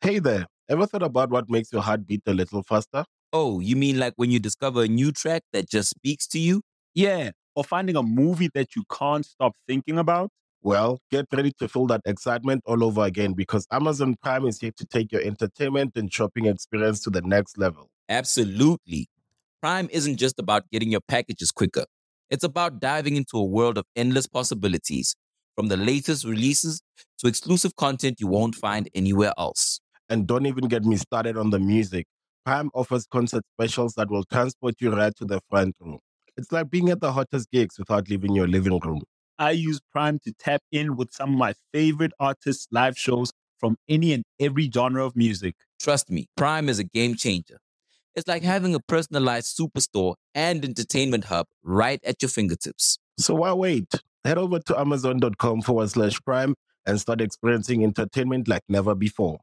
Hey there, ever thought about what makes your heart beat a little faster? Oh, you mean like when you discover a new track that just speaks to you? Yeah, or finding a movie that you can't stop thinking about. Well, get ready to feel that excitement all over again because Amazon Prime is here to take your entertainment and shopping experience to the next level. Absolutely. Prime isn't just about getting your packages quicker. It's about diving into a world of endless possibilities, from the latest releases to exclusive content you won't find anywhere else. And don't even get me started on the music. Prime offers concert specials that will transport you right to the front row. It's like being at the hottest gigs without leaving your living room. I use Prime to tap in with some of my favorite artists' live shows from any and every genre of music. Trust me, Prime is a game changer. It's like having a personalized superstore and entertainment hub right at your fingertips. So why wait? Head over to amazon.com/prime and start experiencing entertainment like never before.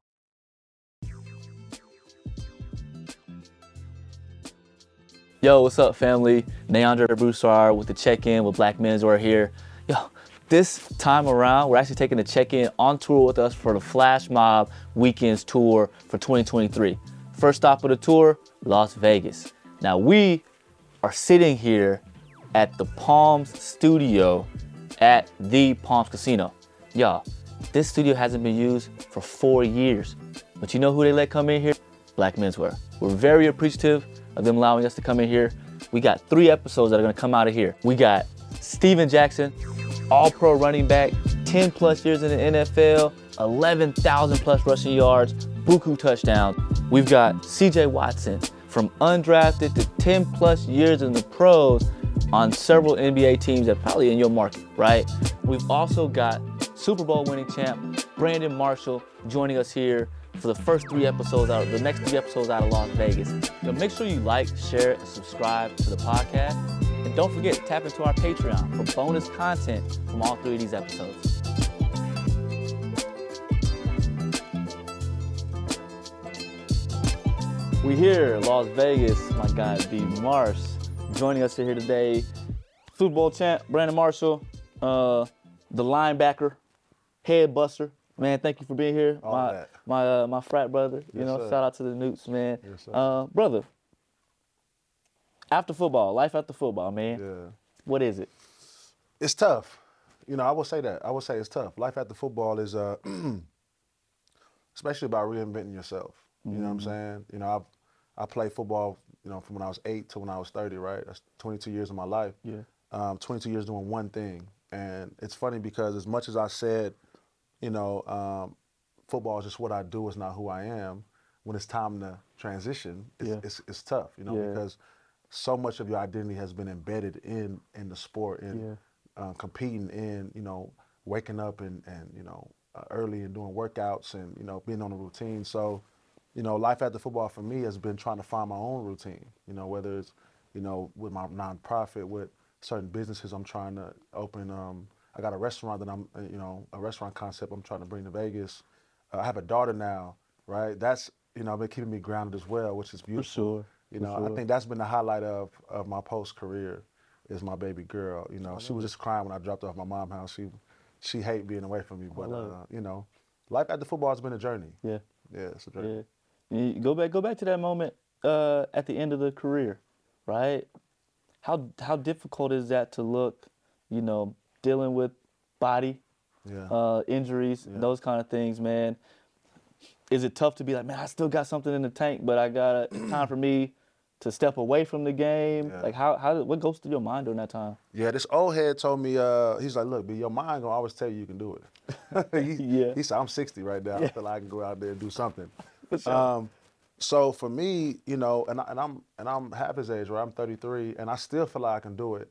Yo, what's up, family? Neandra Broussard with the check-in with Black Menswear here. Yo, this time around, we're actually taking a check-in on tour with us for the Flash Mob Weekends Tour for 2023. First stop of the tour, Las Vegas. Now, we are sitting here at the Palms Studio at the Palms Casino. Y'all, this studio hasn't been used for 4 years. But you know who they let come in here? Black Menswear. We're very appreciative of them allowing us to come in here. We got 3 episodes that are gonna come out of here. We got Steven Jackson, all-pro running back, 10 plus years in the NFL, 11,000 plus rushing yards, buku touchdowns. We've got CJ Watson, from undrafted to 10 plus years in the pros on several NBA teams that are probably in your market, right? We've also got Super Bowl winning champ Brandon Marshall joining us here for the next 3 episodes out of Las Vegas. Make sure you like, share, and subscribe to the podcast. And don't forget to tap into our Patreon for bonus content from all 3 of these episodes. We here, Las Vegas. My guy B. Marsh joining us here today. Super Bowl champ Brandon Marshall, the linebacker, head buster. Man, thank you for being here. My frat brother. Yes, sir. Shout out to the Newts, man. Yes, sir. Brother, after football, life after football, man. Yeah. What is it? It's tough. I will say that. I will say it's tough. Life after football is especially about reinventing yourself. You know what I'm saying? I played football, from when I was 8 to when I was 30, right? That's 22 years of my life. Yeah. 22 years doing one thing. And it's funny because as much as I said, football is just what I do, it's not who I am. When it's time to transition, it's tough, because so much of your identity has been embedded in the sport and competing in, waking up and early and doing workouts and, being on a routine. So, life after football for me has been trying to find my own routine, whether it's, with my nonprofit, with certain businesses I'm trying to open. I got a restaurant that a restaurant concept I'm trying to bring to Vegas. I have a daughter now, right? That's, been keeping me grounded as well, which is beautiful. For sure. I think that's been the highlight of my post career is my baby girl. She was just crying when I dropped her off my mom's house. She hate being away from me, but life after football has been a journey. Yeah. Yeah, it's a journey. Yeah. You go back to that moment at the end of the career, right? How difficult is that to look, dealing with body injuries, those kind of things, man? Is it tough to be like, man, I still got something in the tank, but it's time for me to step away from the game? Yeah. Like what goes through your mind during that time? Yeah, this old head told me, he's like, look, B, your mind gonna always tell you can do it. He said, I'm 60 right now. I feel like I can go out there and do something. For sure. So for me, and I'm half his age, right? I'm 33, and I still feel like I can do it.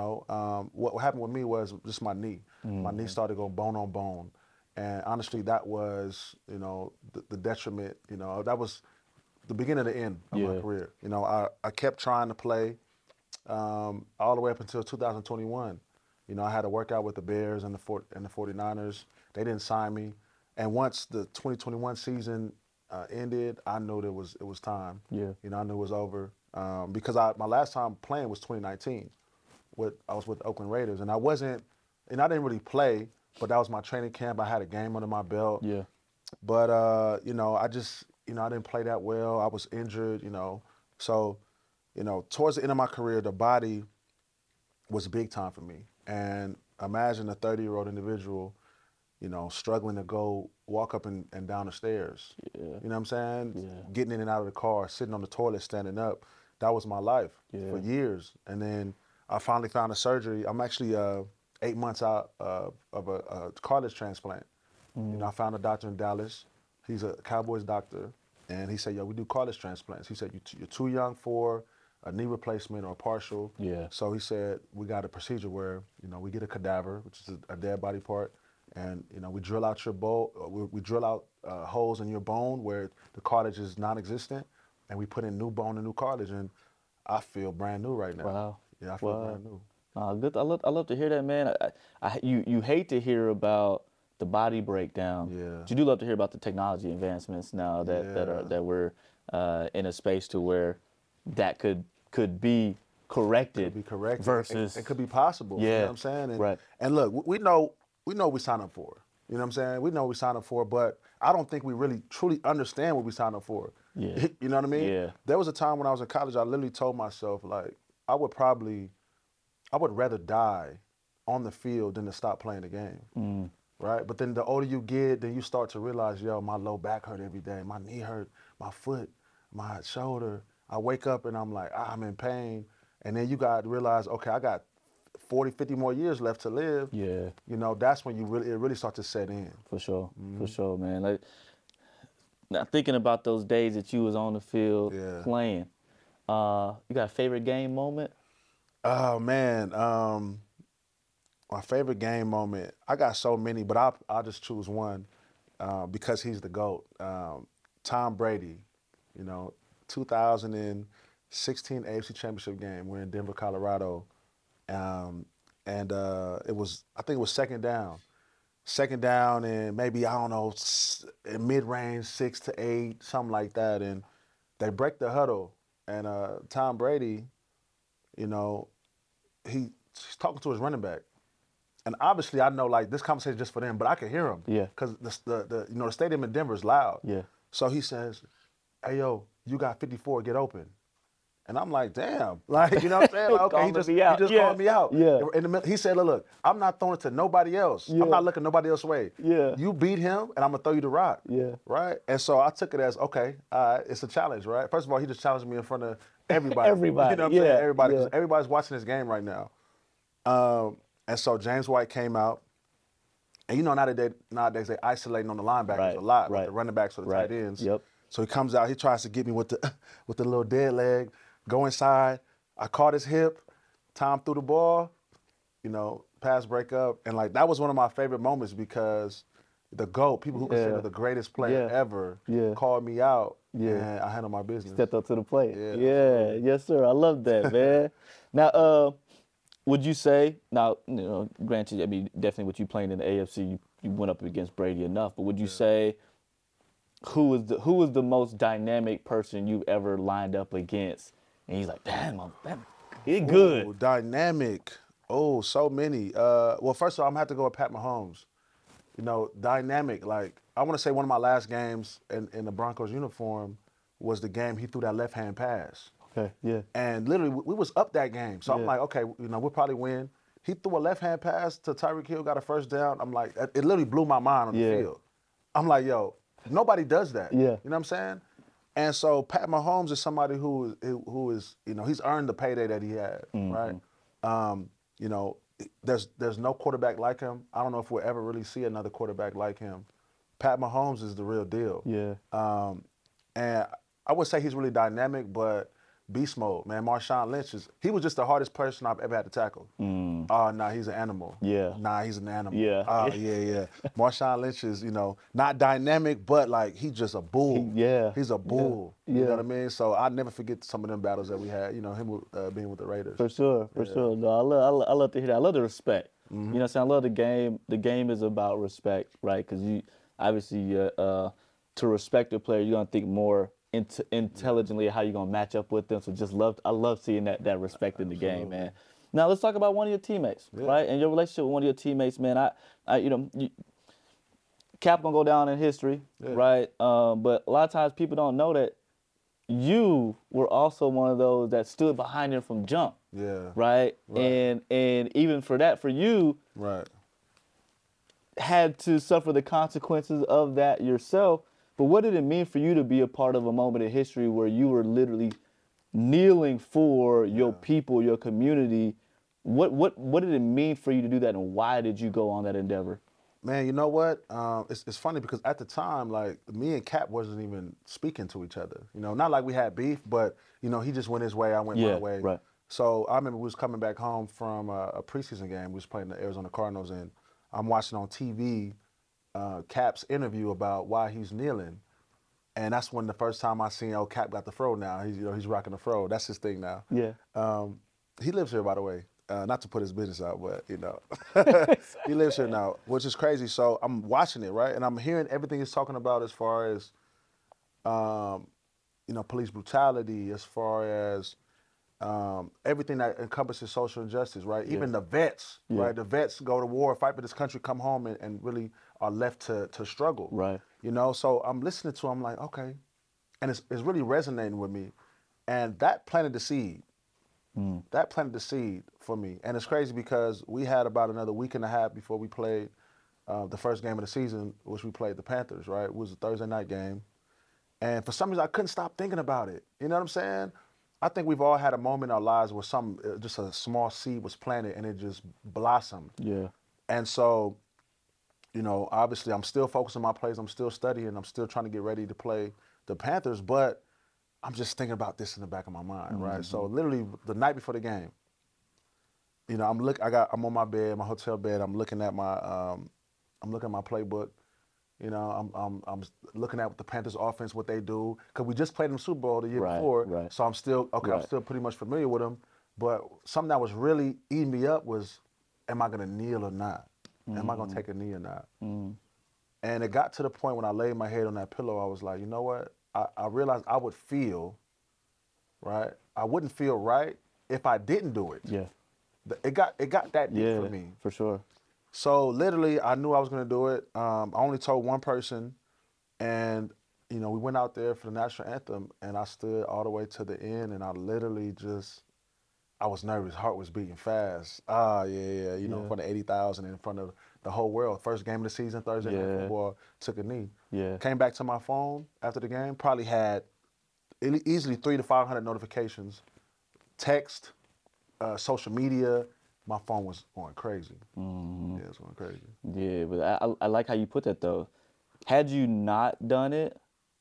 What happened with me was just my knee. My knee started going bone on bone, and honestly, that was, the detriment. That was the beginning of the end of my career. I kept trying to play all the way up until 2021. I had to work out with the Bears and the 49ers. They didn't sign me, and once the 2021 season ended, I knew that it was time. Yeah. I knew it was over because my last time playing was 2019. I was with the Oakland Raiders, and I didn't really play, but that was my training camp. I had a game under my belt. Yeah. But you know, I just, you know, I didn't play that well. I was injured, you know. So, you know, towards the end of my career, the body was big time for me. And imagine a 30-year-old individual, you know, struggling to go walk up and down the stairs. Yeah. You know what I'm saying? Yeah. Getting in and out of the car, sitting on the toilet, standing up. That was my life for Yeah. years. And then I finally found a surgery. I'm actually 8 months out of a cartilage transplant. You know, I found a doctor in Dallas. He's a Cowboys doctor. And he said, yo, we do cartilage transplants. He said, you're too young for a knee replacement or a partial. Yeah. So he said, we got a procedure where, you know, we get a cadaver, which is a dead body part, and, you know, we drill out your bone, we drill out holes in your bone where the cartilage is non-existent, and we put in new bone and new cartilage, and I feel brand new right now. Wow. Yeah, I feel Wow. brand new. Good. I love to hear that, man. You hate to hear about the body breakdown. Yeah. But you do love to hear about the technology advancements now that we're in a space to where that could be corrected. Could be corrected. Versus it could be possible. You know Yeah. what I'm saying? And, Right. And look, we know what we signed up for. You know what I'm saying? We know what we signed up for, but I don't think we really truly understand what we signed up for. Yeah. You know what I mean? Yeah. There was a time when I was in college, I literally told myself, like, I would rather die on the field than to stop playing the game. Right? But then the older you get, then you start to realize, yo, my low back hurt every day. My knee hurt, my foot, my shoulder. I wake up and I'm like, I'm in pain. And then you got to realize, okay, I got 40, 50 more years left to live. Yeah. You know, that's when it really starts to set in. For sure, man. Like, now thinking about those days that you was on the field Yeah. playing, you got a favorite game moment? Oh, man. My favorite game moment, I got so many, but I'll just choose one because he's the GOAT. Tom Brady, you know, 2016 AFC Championship game. We're in Denver, Colorado. And I think it was second down. Second down and maybe, I don't know, mid-range, 6 to 8, something like that. And they break the huddle. And Tom Brady, you know, he's talking to his running back. And obviously, I know, like, this conversation is just for them, but I can hear him. Yeah. Because the stadium in Denver is loud. Yeah. So he says, hey, yo, you got 54, get open. And I'm like, damn. Like, you know what I'm saying? Like, okay, he just called me out. Yeah. In the middle, he said, look, I'm not throwing it to nobody else. Yeah. I'm not looking nobody else's way. Yeah. You beat him, and I'm going to throw you the rock. Yeah. Right? And so I took it as, okay, it's a challenge, right? First of all, he just challenged me in front of everybody. Everybody, You know what I'm yeah, saying? Everybody. 'Cause yeah. everybody's watching this game right now. And so James White came out. And you know, nowadays they isolating on the linebackers Right, a lot, right. with the running backs or the Right. tight ends. Yep. So he comes out, he tries to get me with the little dead leg, go inside. I caught his hip. Tom threw the ball, you know, pass break up. And like that was one of my favorite moments because the GOAT, people who consider the greatest player Yeah. ever, Yeah. called me out Yeah. and I handled my business. Stepped up to the plate. Yeah, Yeah. Yes, sir. I love that, man. Now, would you say, now, you know, granted, I mean, definitely with you playing in the AFC, you went up against Brady enough, but would you say who was the most dynamic person you ever lined up against? And he's like, damn, he's good. Ooh, dynamic. Oh, so many. Well, first of all, I'm going to have to go with Pat Mahomes. You know, dynamic. Like, I want to say one of my last games in the Broncos uniform was the game he threw that left-hand pass. Okay, yeah. And literally, we was up that game. So I'm Yeah. like, okay, you know, we'll probably win. He threw a left-hand pass to Tyreek Hill, got a first down. I'm like, it literally blew my mind on the Yeah. field. I'm like, yo, nobody does that. Yeah. You know what I'm saying? And so Pat Mahomes is somebody who is, you know, he's earned the payday that he had, right? You know, there's no quarterback like him. I don't know if we'll ever really see another quarterback like him. Pat Mahomes is the real deal. Yeah. And I would say he's really dynamic, but beast mode, man. Marshawn Lynch he was just the hardest person I've ever had to tackle. Oh, nah, he's an animal. Yeah. Nah, he's an animal. Yeah. Oh, yeah. Marshawn Lynch is, you know, not dynamic, but like he's just a bull. Yeah. He's a bull. Yeah. You know what I mean? So I never forget some of them battles that we had, you know, him being with the Raiders. For sure. No, I love to hear that. I love the respect. You know what I'm saying? I love the game. The game is about respect, right? Because you obviously to respect a player, you're gonna think more intelligently how you're gonna match up with them. So I love seeing that respect in the game, man. Now let's talk about one of your teammates, right? And your relationship with one of your teammates, man. I you know, Cap gonna go down in history, right? But a lot of times people don't know that you were also one of those that stood behind him from jump. Yeah. Right? And even for that, for you, had to suffer the consequences of that yourself. But what did it mean for you to be a part of a moment in history where you were literally kneeling for your people, your community? What did it mean for you to do that, and why did you go on that endeavor? Man, you know what? It's funny because at the time, like, me and Cap wasn't even speaking to each other. You know, not like we had beef, but, you know, he just went his way, I went my way. Right. So I remember we was coming back home from a preseason game. We was playing the Arizona Cardinals, and I'm watching on TV Cap's interview about why he's kneeling. And that's when the first time I seen, Cap got the fro now. He's rocking the fro. That's his thing now. Yeah. He lives here, by the way. Not to put his business out, but, you know, he lives here now, which is crazy. So I'm watching it, right? And I'm hearing everything he's talking about as far as, you know, police brutality, as far as everything that encompasses social injustice, right? Even the vets, right? The vets go to war, fight for this country, come home and really are left to struggle. Right. You know, so I'm listening to him like, okay. And it's really resonating with me. And that planted the seed. That planted the seed for me. And it's crazy because we had about another week and a half before we played the first game of the season, which we played the Panthers, right? It was a Thursday night game. And for some reason, I couldn't stop thinking about it. You know what I'm saying? I think we've all had a moment in our lives where just a small seed was planted and it just blossomed. Yeah. And so, you know, obviously I'm still focused on my plays. I'm still studying. I'm still trying to get ready to play the Panthers, but I'm just thinking about this in the back of my mind, right? So literally the night before the game, you know, I'm on my bed, my hotel bed. I'm looking at my playbook. You know, I'm looking at the Panthers offense, what they do, because we just played in the Super Bowl the year before. Right. So I'm still pretty much familiar with them. But something that was really eating me up was, am I gonna kneel or not? Am I gonna take a knee or not? And it got to the point when I laid my head on that pillow, I was like, you know what? I realized I would feel, right? I wouldn't feel right if I didn't do it. Yeah. It got that deep for me. For sure. So literally, I knew I was going to do it. I only told one person, and you know, we went out there for the national anthem, and I stood all the way to the end, and I literally I was nervous. Heart was beating fast. You know, in front of 80,000, in front of the whole world. First game of the season, Thursday Night Football, took a knee. Yeah. Came back to my phone after the game, probably had easily 300 to 500 notifications, text, social media. My phone was going crazy. Yeah, it was going crazy. Yeah, but I like how you put that though. Had you not done it,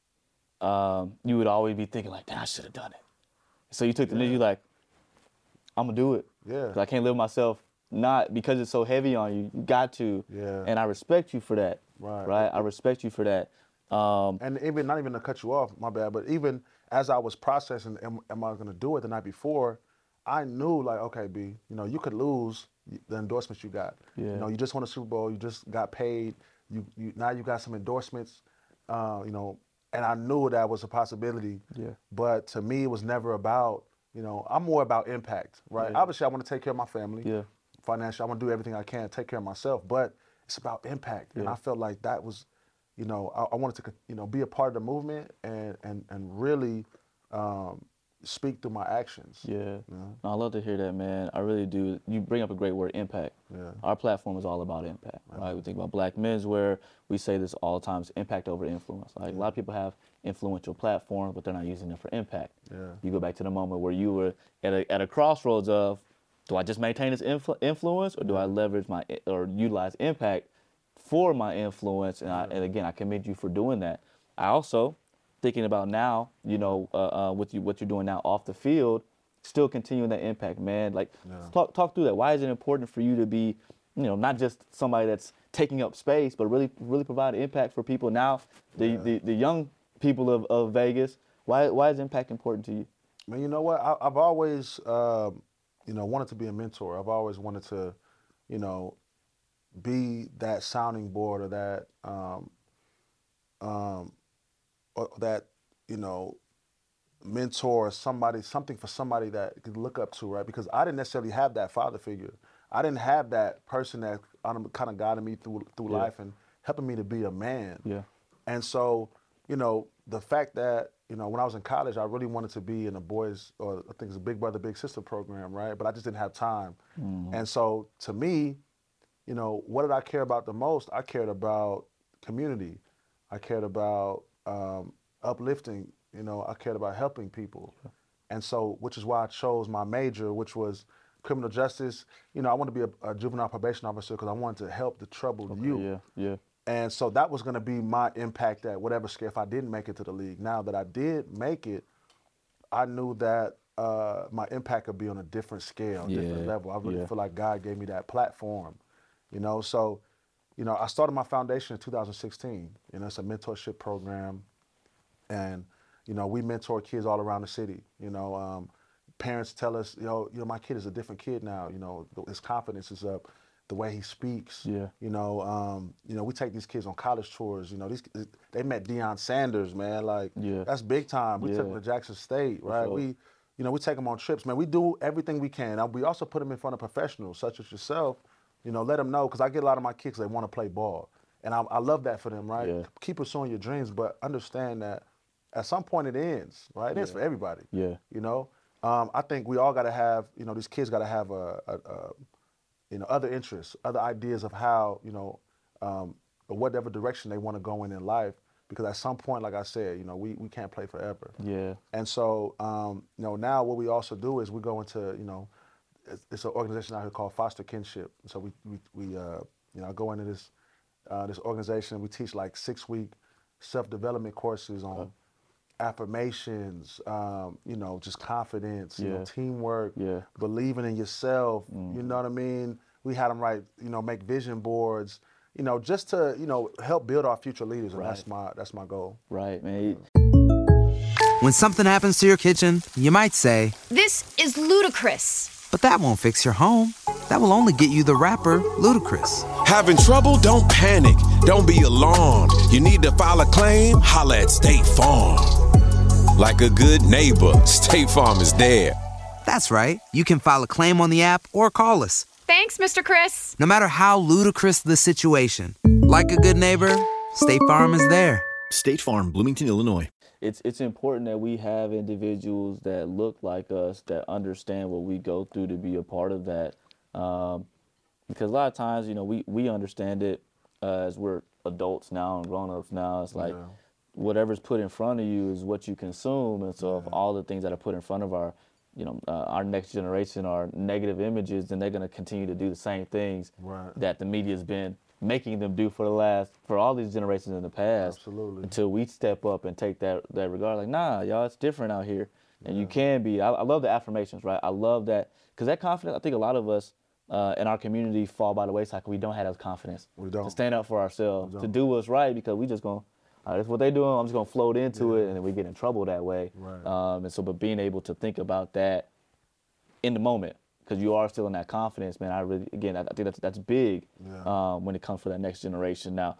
you would always be thinking like, "Damn, I should have done it." So you took the knee. You like, I'm gonna do it. Yeah. 'Cause I can't live myself not because it's so heavy on you. You got to. Yeah. And I respect you for that. Right. I respect you for that. And even not even to cut you off, my bad, but even as I was processing, am I gonna do it the night before? I knew like, okay, B, you know, you could lose the endorsements you got. Yeah. You know, you just won a Super Bowl, you just got paid, now you got some endorsements, you know, and I knew that was a possibility. Yeah. But to me, it was never about, you know, I'm more about impact, right? Yeah. Obviously, I want to take care of my family. Yeah. Financially, I want to do everything I can to take care of myself, but it's about impact. And I felt like that was, you know, I wanted to, you know, be a part of the movement and really speak through my actions. Yeah. No, I love to hear that, man. I really do. You bring up a great word, impact. Yeah. Our platform is all about impact, right? We think about Black menswear. We say this all the time, it's impact over influence. Like a lot of people have influential platforms, but they're not using it for impact. Yeah. You go back to the moment where you were at a crossroads of, do I just maintain this influence, or do I leverage or utilize impact for my influence? And again, I commend you for doing that. I also, thinking about now, you know, what you're doing now off the field, still continuing that impact, man. Like, talk through that. Why is it important for you to be, you know, not just somebody that's taking up space, but really provide impact for people now, the young people of Vegas? Why is impact important to you? Man, you know what? I've always, you know, wanted to be a mentor. I've always wanted to, you know, be that sounding board or that, you know, mentor, something for somebody that you could look up to, right? Because I didn't necessarily have that father figure. I didn't have that person that kind of guided me through life and helping me to be a man. Yeah. And so, the fact that, when I was in college, I really wanted to be in a boys, or I think it's a Big Brother, Big Sister program, right? But I just didn't have time. And so to me, what did I care about the most? I cared about community. I cared about uplifting, I cared about helping people. And so, which is why I chose my major, which was criminal justice. I want to be a juvenile probation officer because I wanted to help the troubled youth. Yeah, yeah. And so that was going to be my impact at whatever scale if I didn't make it to the league. Now that I did make it, I knew that my impact would be on a different scale, different level. I really feel like God gave me that platform, So, I started my foundation in 2016. It's a mentorship program, and we mentor kids all around the city. Parents tell us, my kid is a different kid now. His confidence is up, the way he speaks. Yeah. We take these kids on college tours. They met Deion Sanders, man. Like, that's big time. We took them to Jackson State, right? Sure. We take them on trips, man. We do everything we can. We also put them in front of professionals such as yourself. Let them know, because I get a lot of my kids, they want to play ball, and I love that for them, right? Yeah. Keep pursuing your dreams, but understand that at some point it ends, right? It ends for everybody. Yeah. I think we all got to have, these kids got to have other interests, other ideas of how, or whatever direction they want to go in life. Because at some point, like I said, we can't play forever. Yeah. And so, now what we also do is we go into, it's an organization out here called Foster Kinship. So we I go into this organization. We teach like 6-week self-development courses on affirmations, just confidence, teamwork, believing in yourself. You know what I mean? We had them write, make vision boards, just to, help build our future leaders. And that's my goal. Right, man. When something happens to your kitchen, you might say, "This is ludicrous." but that won't fix your home. That will only get you the rapper, Ludacris. Having trouble? Don't panic. Don't be alarmed. You need to file a claim? Holla at State Farm. Like a good neighbor, State Farm is there. That's right. You can file a claim on the app or call us. Thanks, Mr. Chris. No matter how ludicrous the situation, like a good neighbor, State Farm is there. State Farm, Bloomington, Illinois. It's important that we have individuals that look like us, that understand what we go through to be a part of that. Because a lot of times, we understand it as we're adults now and grown-ups now. It's like whatever's put in front of you is what you consume. And so if all the things that are put in front of our next generation are negative images, then they're going to continue to do the same things that the media's been making them do for all these generations in the past. Absolutely. Until we step up and take that regard. Like, nah, y'all, it's different out here. And you can be. I love the affirmations, right? I love that. Because that confidence, I think a lot of us in our community fall by the wayside because we don't have that confidence. We don't. To stand up for ourselves, to do what's right, because we just going, that's what they doing, I'm just going to float into it, and then we get in trouble that way. Right. And so, but being able to think about that in the moment, because you are still in that confidence, man. I think that's big when it comes for that next generation. Now,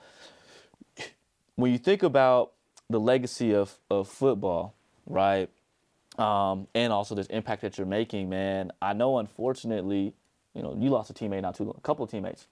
when you think about the legacy of football, right, and also this impact that you're making, man, I know unfortunately, you lost a teammate a couple of teammates.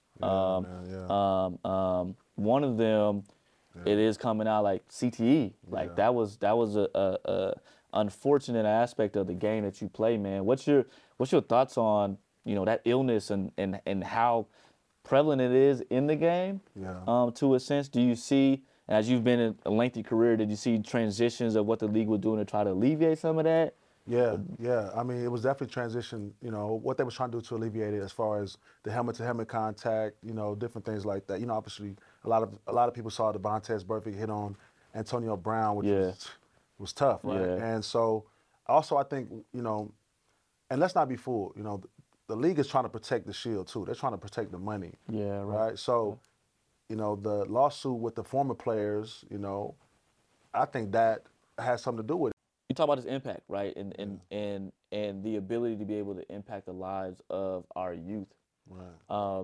One of them, it is coming out like CTE. Like that was a unfortunate aspect of the game that you play, man. What's your thoughts on that illness and how prevalent it is in the game? To a sense, do you see, as you've been in a lengthy career, did you see transitions of what the league was doing to try to alleviate some of that? Yeah. I mean, it was definitely transition. What they was trying to do to alleviate it, as far as the helmet-to-helmet contact, different things like that. Obviously, a lot of people saw the Vontaze Burfict hit on Antonio Brown, which was tough, right? And so, also I think, and let's not be fooled. The league is trying to protect the shield too. They're trying to protect the money. Yeah. Right. So, the lawsuit with the former players, I think that has something to do with it. You talk about his impact, right, and the ability to be able to impact the lives of our youth. Right.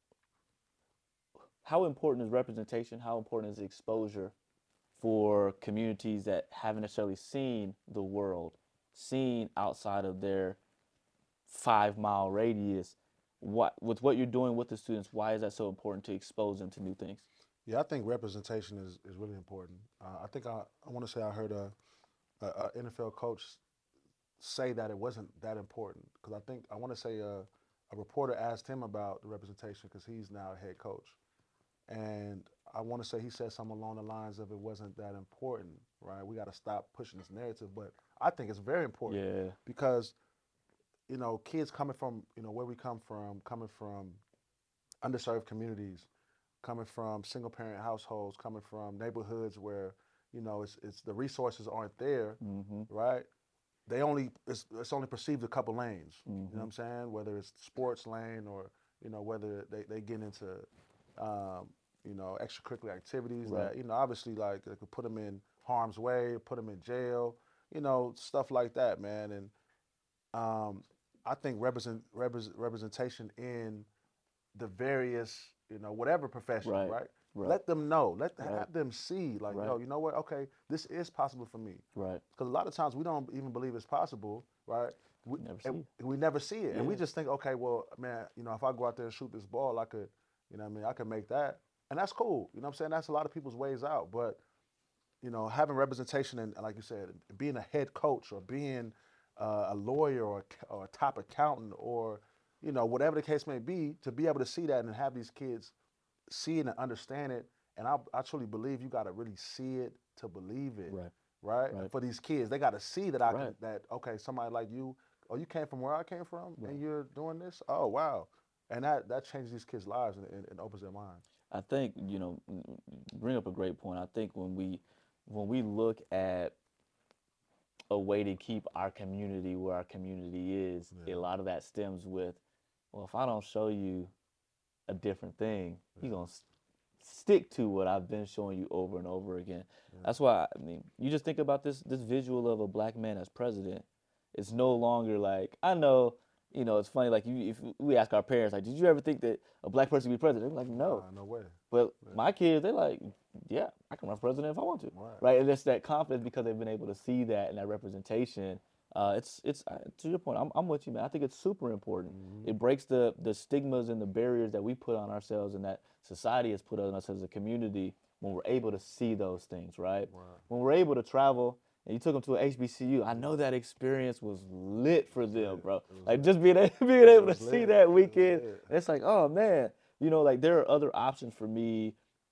How important is representation? How important is exposure for communities that haven't necessarily seen the world, seen outside of their 5-mile radius? With what you're doing with the students, why is that so important to expose them to new things? Yeah, I think representation is really important. I think I want to say I heard a NFL coach say that it wasn't that important because I want to say a reporter asked him about the representation because he's now a head coach, and I want to say he said something along the lines of it wasn't that important, right? We got to stop pushing this narrative, but I think it's very important because kids coming from where we come from, coming from underserved communities, coming from single parent households, coming from neighborhoods where it's the resources aren't there, right? It's only perceived a couple lanes. You know what I'm saying? Whether it's sports lane or whether they get into extracurricular activities that obviously like they could put them in harm's way, put them in jail, stuff like that, man. And I think representation in the various whatever profession, right? Let them know. Have them see, like, yo, you know what? Okay, this is possible for me. Right. Because a lot of times we don't even believe it's possible, right? We never see it. And we just think, okay, well, man, if I go out there and shoot this ball, I could, I could make that. And that's cool. You know what I'm saying? That's a lot of people's ways out. But, having representation and, like you said, being a head coach or being a lawyer or a top accountant or, whatever the case may be, to be able to see that and have these kids see it and understand it. And I truly believe you got to really see it to believe it, right? For these kids, they got to see that okay, somebody like you, you came from where I came from, and you're doing this. Oh wow, and that changes these kids' lives and opens their mind. I think bring up a great point. I think when we look at a way to keep our community where our community is, a lot of that stems with, well, if I don't show you a different thing, you're going to stick to what I've been showing you over and over again. That's why, you just think about this visual of a black man as president. It's no longer like, I know, it's funny, like if we ask our parents, like, did you ever think that a black person would be president? They're like, no. No way. But my kids, they're like, yeah, I can run for president if I want to. Right? And it's that confidence because they've been able to see that and that representation. It's to your point, I'm with you, man. I think it's super important. It breaks the stigmas and the barriers that we put on ourselves and that society has put on us as a community when we're able to see those things, right? When we're able to travel and you took them to an HBCU, I know that experience was lit for them, bro. Like just being able to see that weekend, it's like, oh man, like there are other options for me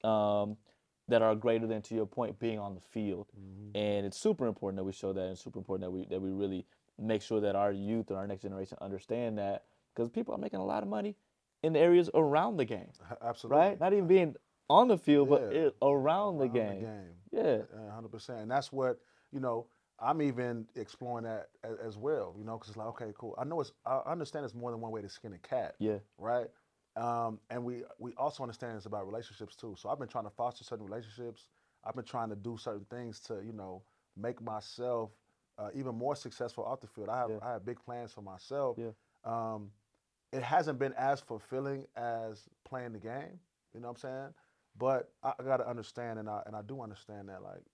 that are greater than, to your point, being on the field. And it's super important that we show that, and super important that we really make sure that our youth and our next generation understand that, because people are making a lot of money in the areas around the game. Absolutely. Right? Not even being on the field, but around the game. Yeah. 100%. And that's what, I'm even exploring that as well, because it's like, okay, cool. I understand it's more than one way to skin a cat. Yeah. Right? And we also understand it's about relationships too. So I've been trying to foster certain relationships. I've been trying to do certain things to, make myself even more successful off the field. I have big plans for myself. Yeah. It hasn't been as fulfilling as playing the game. You know what I'm saying? But I got to understand, and I do understand that, like,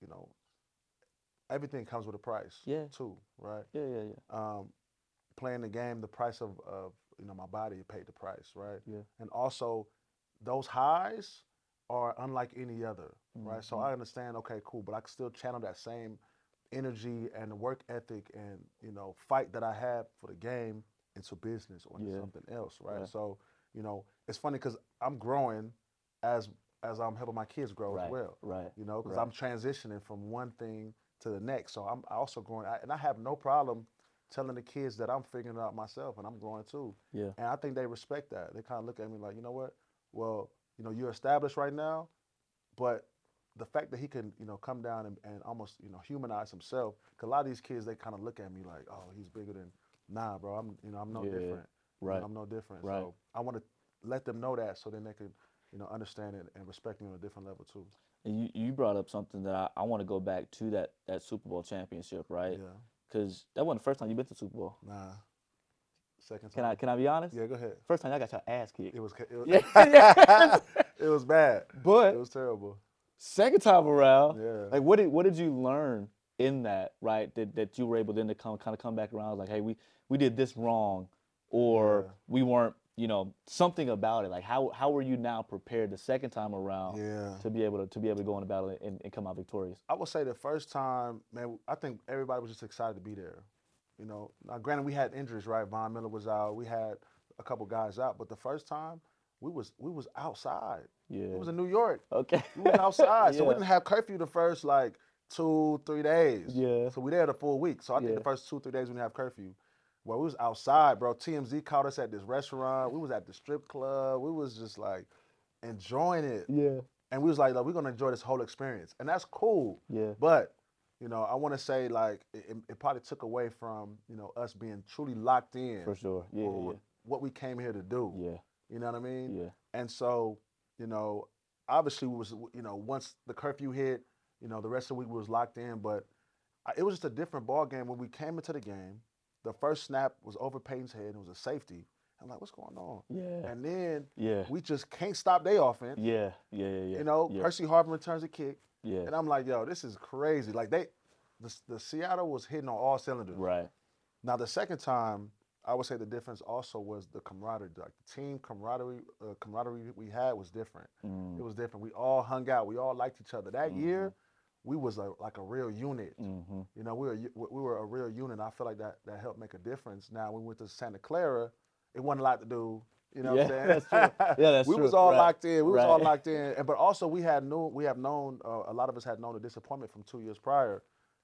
everything comes with a price. Too, right? Yeah. Playing the game, the price of my body paid the price, right? Yeah. And also, those highs are unlike any other, right? So I understand, okay, cool, but I can still channel that same energy and the work ethic and, fight that I have for the game into business or into something else, right? So, it's funny because I'm growing as I'm helping my kids grow as well, right? Because I'm transitioning from one thing to the next. So I'm also growing, and I have no problem telling the kids that I'm figuring it out myself and I'm growing too. Yeah. And I think they respect that. They kind of look at me like, you know what? Well, you're established right now, but the fact that he can, come down and almost, humanize himself. Because a lot of these kids, they kind of look at me like, oh, he's bigger than, nah, bro. I'm no different. Right. I'm no different. Right. So I want to let them know that so then they can, understand it and respect me on a different level too. And you brought up something that I want to go back to that Super Bowl championship, right? Yeah. Because that wasn't the first time you've been to the Super Bowl. Nah. Second time. Can I be honest? Yeah, go ahead. First time I got your ass kicked. It was yeah. It was bad. But it was terrible. Second time around, yeah. Like what did you learn in that, right? That you were able then to come back around, like, hey, we did this wrong, or we weren't, something about it. Like how were you now prepared the second time around to be able to go in the battle and come out victorious? I would say the first time, man, I think everybody was just excited to be there. Now granted we had injuries, right? Von Miller was out. We had a couple guys out, but the first time we was outside. Yeah. It was in New York. Okay. We was outside. So we didn't have curfew the first 2-3 days. Yeah. So we there the full week. So I think the first 2-3 days we didn't have curfew. Well, we was outside, bro. TMZ caught us at this restaurant. We was at the strip club. We was just enjoying it. Yeah. And we was like, we're gonna enjoy this whole experience. And that's cool. Yeah. But, I wanna say it probably took away from, us being truly locked in. For sure. Yeah. On what we came here to do. Yeah. You know what I mean? Yeah. And so, obviously we was, once the curfew hit, the rest of the week we was locked in, but it was just a different ball game. When we came into the game, the first snap was over Peyton's head. It was a safety. I'm like, what's going on? Yeah. And then we just can't stop their offense. Yeah. Percy Harvin returns a kick. Yeah. And I'm like, yo, this is crazy. The Seattle was hitting on all cylinders. Right. Now the second time, I would say the difference also was the camaraderie. The team camaraderie we had was different. It was different. We all hung out. We all liked each other. That year, we was like a real unit. We were a real unit. I feel like that helped make a difference. Now when we went to Santa Clara, it wasn't a lot to do. You know what I'm saying? That's true. Yeah, that's we true. was all right. locked in. We was all Right. locked in. But also we have known a lot of us had known the disappointment from 2 years prior.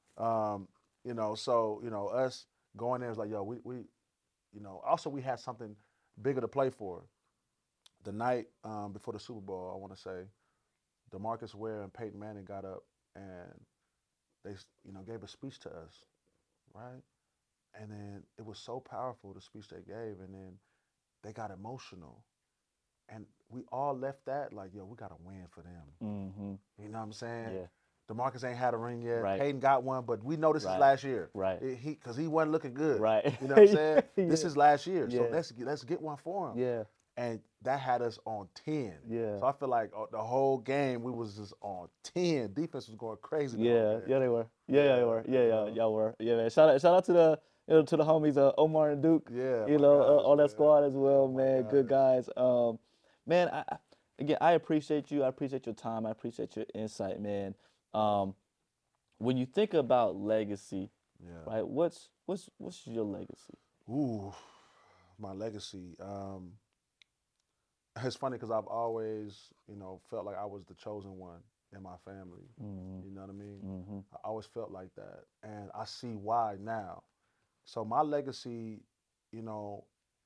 So us going there was like, yo, we also we had something bigger to play for. The night before the Super Bowl, I want to say, DeMarcus Ware and Peyton Manning got up and they, gave a speech to us, right? And then it was so powerful, the speech they gave, and then they got emotional. And we all left that like, yo, we got to win for them. You know what I'm saying? Yeah. DeMarcus ain't had a ring yet. Right. Peyton got one, but we know this is Right. last year. Right. Because he wasn't looking good. Right. You know what I'm saying? This Yeah. is last year. So Yeah. let's get one for him. Yeah. And that had us on 10. Yeah. So I feel like the whole game we was just on 10. Defense was going crazy. Yeah, they were. Yeah, they were. Yeah, y'all were. Yeah, man. Shout out to the to the homies Omar and Duke. Yeah. All that squad as well, man. guys. Good guys. Man, I appreciate you. I appreciate your time. I appreciate your insight, man. When you think about legacy, right? What's your legacy? Ooh, my legacy. It's funny because I've always, felt like I was the chosen one in my family. You know what I mean? I always felt like that, and I see why now. So my legacy, and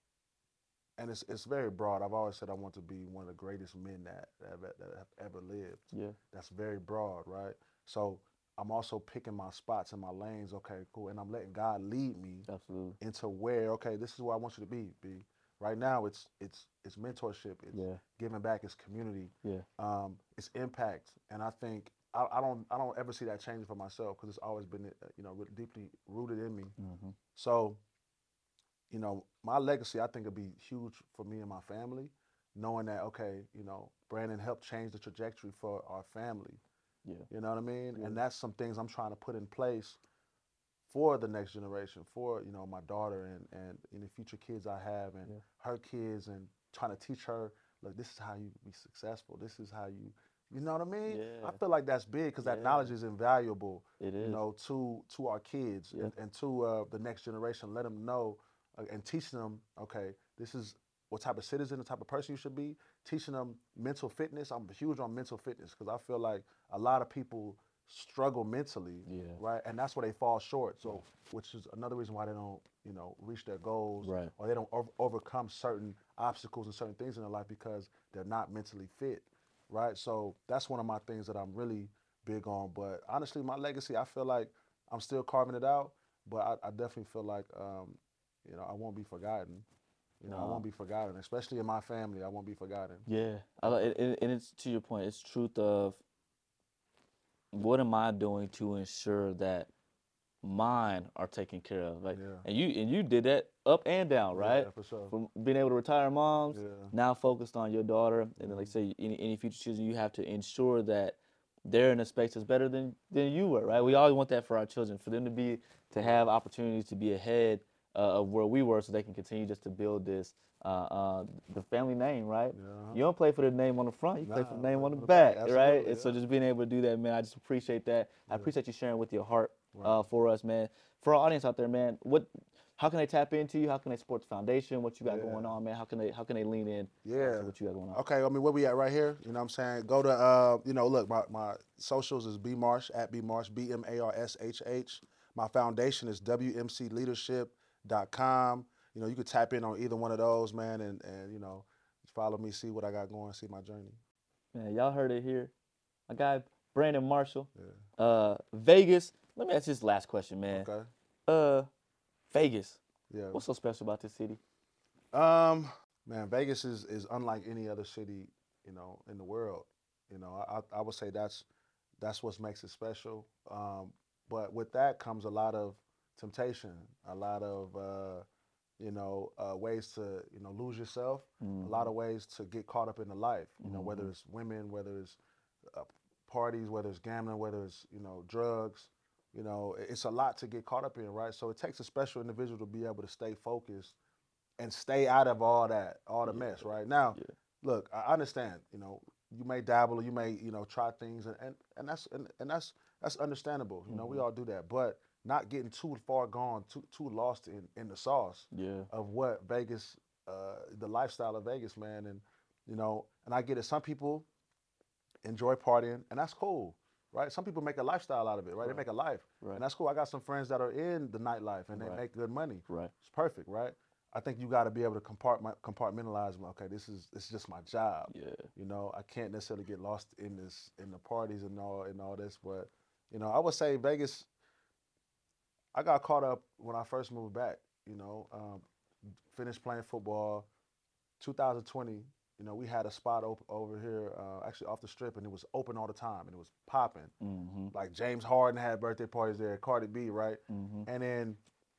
it's very broad. I've always said I want to be one of the greatest men that have ever lived. Yeah. That's very broad, right? So I'm also picking my spots and my lanes. Okay, cool, and I'm letting God lead me Absolutely. into where, okay, this is where I want you to be. Right now, it's mentorship, it's giving back, it's community, it's impact, and I think I don't ever see that changing for myself because it's always been deeply rooted in me. So, my legacy I think would be huge for me and my family, knowing that Brandon helped change the trajectory for our family. Yeah. You know what I mean? Yeah. And that's some things I'm trying to put in place for the next generation, for my daughter and the future kids I have and her kids, and trying to teach her, look, this is how you be successful. This is how you know what I mean? Yeah. I feel like that's big because that knowledge is invaluable. It is. To our kids and to the next generation. Let them know and teach them. Okay, this is what type of citizen, the type of person you should be. Teaching them mental fitness. I'm huge on mental fitness because I feel like a lot of people struggle mentally, right? And that's where they fall short. So, which is another reason why they don't, reach their goals, right? Or they don't overcome certain obstacles and certain things in their life because they're not mentally fit, right? So that's one of my things that I'm really big on. But honestly, my legacy, I feel like I'm still carving it out, but I definitely feel like, I won't be forgotten. I won't be forgotten, especially in my family. I won't be forgotten. Yeah, and it's to your point. It's truth of, what am I doing to ensure that mine are taken care of? Like, and you did that up and down, right? Yeah, for sure. From being able to retire moms, now focused on your daughter, and then like say any future children, you have to ensure that they're in a space that's better than you were, right? We always want that for our children, for them to have opportunities to be ahead of where we were, so they can continue just to build this the family name, right? Yeah. You don't play for the name on the front, you play for the name on the back, right? Absolutely, And so just being able to do that, man, I just appreciate that. I appreciate you sharing with your heart for us, man. For our audience out there, man, how can they tap into you? How can they support the foundation? What you got going on, man? How can they lean in to what you got going on? Okay, I mean, where we at right here? You know what I'm saying? Go to, look, my socials is bmarsh, @bmarsh, BMARSHH. My foundation is WMCleadership.com. You know, you could tap in on either one of those, man, and follow me, see what I got going, see my journey. Man, y'all heard it here. My guy, Brandon Marshall. Vegas. Let me ask this last question, man. Okay. Vegas. Yeah. What's so special about this city? Man, Vegas is unlike any other city, in the world. I would say that's what makes it special. But with that comes a lot of temptation, a lot of ways to lose yourself, a lot of ways to get caught up in the life. Whether it's women, whether it's parties, whether it's gambling, whether it's drugs. It's a lot to get caught up in, right? So it takes a special individual to be able to stay focused and stay out of all the mess, right? Now, look, I understand. You may dabble, you may try things, and that's understandable. We all do that, but not getting too far gone, too lost in the sauce of what Vegas, the lifestyle of Vegas, man. And and I get it. Some people enjoy partying, and that's cool, right? Some people make a lifestyle out of it, right? They make a life, and that's cool. I got some friends that are in the nightlife, and they make good money. Right. It's perfect, right? I think you got to be able to compartmentalize. Okay, this is just my job. Yeah. I can't necessarily get lost in the parties and all this, but I would say Vegas. I got caught up when I first moved back. Finished playing football. 2020. We had a spot over here, actually off the Strip, and it was open all the time, and it was popping. Like James Harden had birthday parties there, Cardi B, right? And then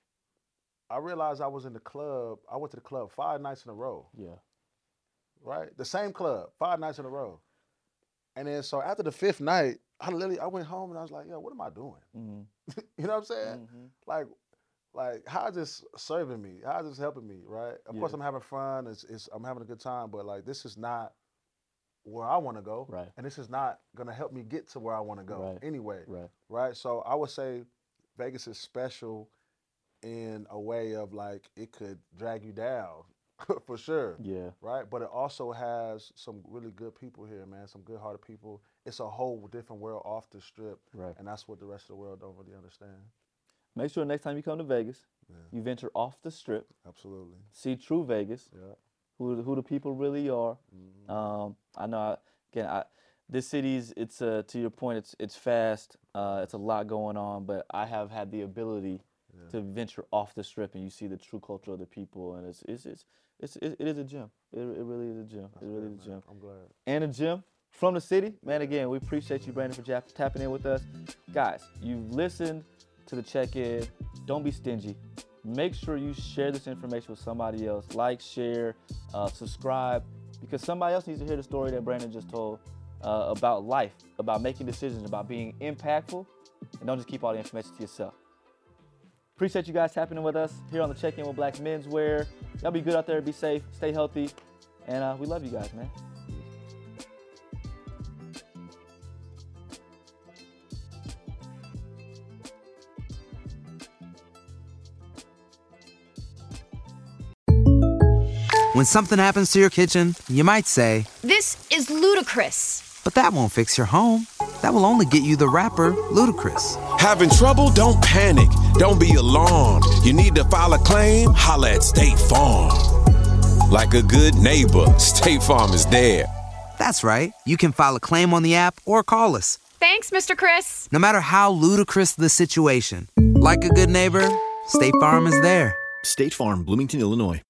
I realized I was in the club. I went to the club 5 nights in a row. Yeah. Right? The same club, 5 nights in a row. And then so after the 5th night, I went home and I was like, yo, what am I doing? You know what I'm saying? Like how's this serving me? How's this helping me, right? Of course I'm having fun. I'm having a good time, but like this is not where I want to go. Right. And this is not gonna help me get to where I want to go anyway. Right. So I would say Vegas is special in a way of like it could drag you down for sure. Yeah. Right? But it also has some really good people here, man, some good-hearted people. It's a whole different world off the Strip. Right. And that's what the rest of the world don't really understand. Make sure next time you come to Vegas, you venture off the Strip. Absolutely. See true Vegas. Yeah. Who the people really are. I know, this city's, it's to your point, it's fast. It's a lot going on, but I have had the ability to venture off the Strip, and you see the true culture of the people, and it is a gym. It really is a gym. That's it really good, is a gym. Man. I'm glad. And a gym from the city, man. Again, we appreciate you, Brandon, for tapping in with us, guys. You've listened to the check-in. Don't be stingy. Make sure you share this information with somebody else. Like, share, subscribe, because somebody else needs to hear the story that Brandon just told about life, about making decisions, about being impactful, and don't just keep all the information to yourself. Appreciate you guys tapping in with us here on the Check-In with Black Menswear. Y'all be good out there, be safe, stay healthy, and we love you guys, man. When something happens to your kitchen, you might say, This is ludicrous. but that won't fix your home. That will only get you the rapper, Ludacris. Having trouble? Don't panic. Don't be alarmed. You need to file a claim? Holla at State Farm. Like a good neighbor, State Farm is there. That's right. You can file a claim on the app or call us. Thanks, Mr. Chris. No matter how ludicrous the situation, like a good neighbor, State Farm is there. State Farm, Bloomington, Illinois.